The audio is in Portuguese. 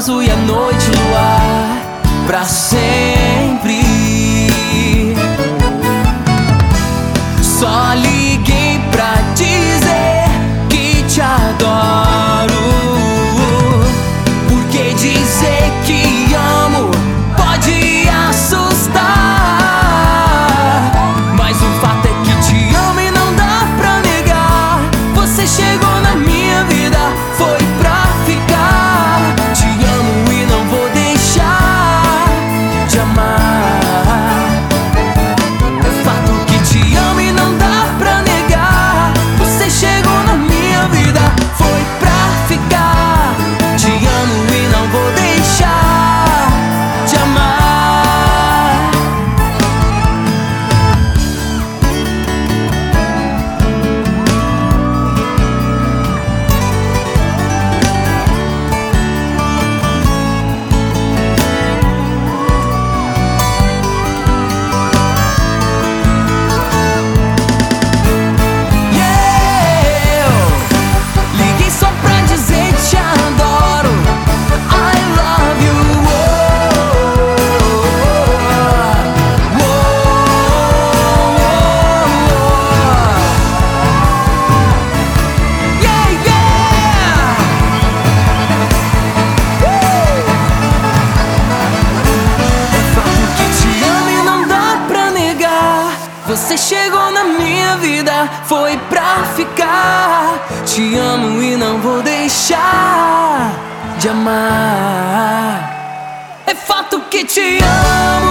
azul e a noite luar pra sempre. Só liguei pra dizer que te adoro, porque dizer que amo pode assustar, mas o fato é que te amo e não dá pra negar. Você chegou na minha vida, foi pra ficar. Te amo e não vou deixar de amar. É fato que te amo e não dá pra negar. Você chegou na minha vida, foi pra ficar. Te amo e não vou deixar de amar. Liguei só pra dizer te adoro. I love you. Yeah, yeah. É fato que te amo e não dá pra negar. Você chegou na minha vida, foi pra ficar. Te amo e não vou deixar de amar. É fato que te amo